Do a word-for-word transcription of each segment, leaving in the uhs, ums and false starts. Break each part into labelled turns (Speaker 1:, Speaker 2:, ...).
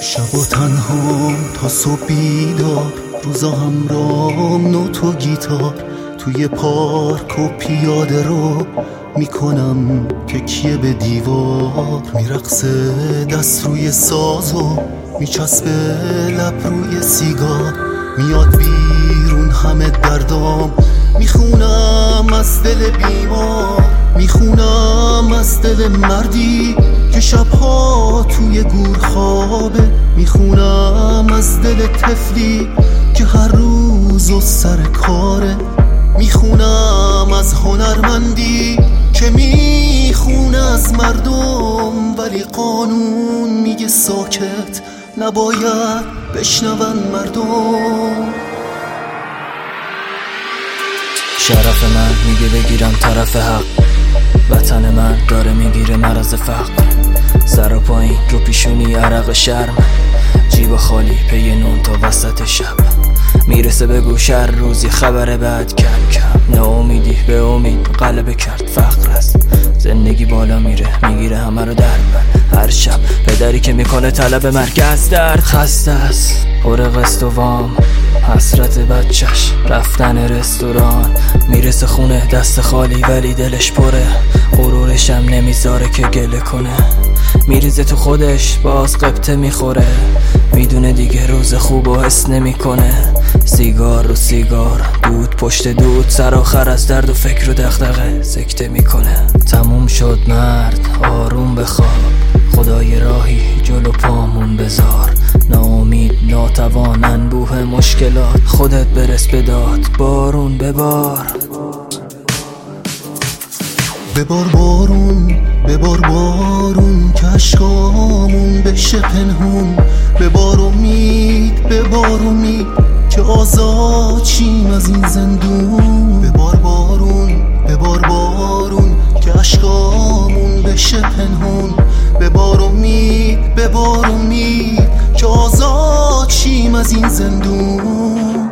Speaker 1: شبا تنها تا صبح بیدار، روزا همرام نوت و گیتار، توی پارک و پیاده رو میکنم تکیه به دیوار. میرقصه دست روی ساز و میچسبه لب روی سیگار. میاد بیرون همه دردام، میخونم از دل بیمار، میخونم از دل مردی که شبها توی گور خوابه، میخونم از دل طفلی که هر روز و سر کاره، میخونم از هنرمندی که میخونه از مردم، ولی قانون میگه ساکت نباید بشنون مردم.
Speaker 2: شرف من میگه بگیرم طرف حق، وطن من داره میگیره مرض فقر. سر و پایین رو پیشونی عرق شرم، جیب خالی پی نون تا وسط شب. میرسه به گوش هر روزی خبر بعد کم کم، ناامیدی به امید غلبه کرد فقر است. زندگی بالا میره میگیره همه رو در بر، هر شب پدری که میکنه طلب مرگ از درد. خسته است پر قسط و وام، حسرت بچش رفتن رستوران. میرسه خونه دست خالی ولی دلش پره، غرورش هم نمیذاره که گله کنه. میریزه تو خودش باز قبطه میخوره، میدونه دیگه روز خوب و حس نمیکنه. سیگار رو سیگار، دود پشت دود، سر آخر از درد و فکر و دغدغه سکته میکنه. تموم شد مرد آروم بخواب، خدای راهی جلو پامون بذار. ناامید ناتوان انبوه مشکلات، خودت برس به داد بارون ببار.
Speaker 1: ببار بارون ببار بارون که عشقامون بشه پنهون. ببار امید ببار امید که آزاد شیم از این زندون. ببار بارون ببار بارون که عشقامون بشه پنهون. ببار امید ببار امید که آزاد شیم از این زندون.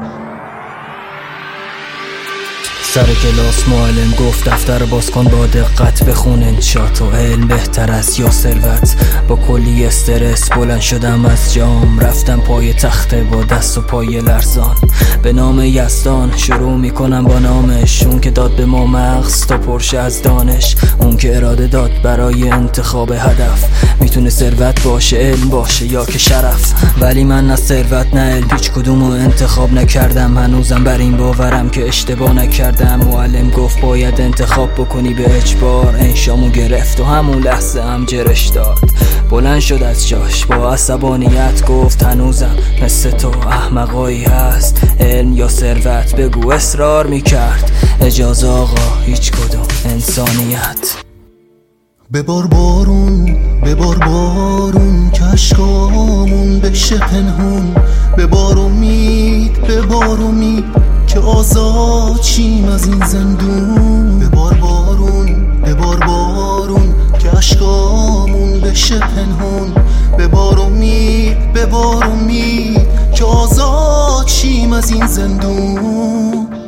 Speaker 2: سر کلاس معلم گفت دفتر باز کن با دقت، بخون انشات و علم بهتر است یا ثروت. با کلی استرس بلند شدم از جام، رفتم پای تخته با دست و پای لرزان. به نام یزدان شروع میکنم با نامش، اون که داد به ما مغز تا پرشه از دانش. اون که اراده داد برای انتخاب هدف، میتونه ثروت باشه علم باشه یا که شرف. ولی من نه ثروت نه علم هیچ کدومو انتخاب نکردم، هنوزم بر این باورم که اشتباه نکردم. معلم گفت باید انتخاب بکنی به اجبار، انشامو گرفت و همون لحظه هم جرش داد. بلند شد از جاش با عصبانیت گفت هنوزم مثل تو احمقایی هست، علم یا ثروت بگو اصرار میکرد. اجازه آقا هیچ کدوم انسانیت.
Speaker 1: ببار بارون ببار بارون که عشقامون بشه پنهون. ببار امید ببار امید که آزاد شیم از این زندون. ببار بارون ببار بارون که عشقامون بشه پنهون. ببار امید ببار امید که آزاد شیم از این زندون.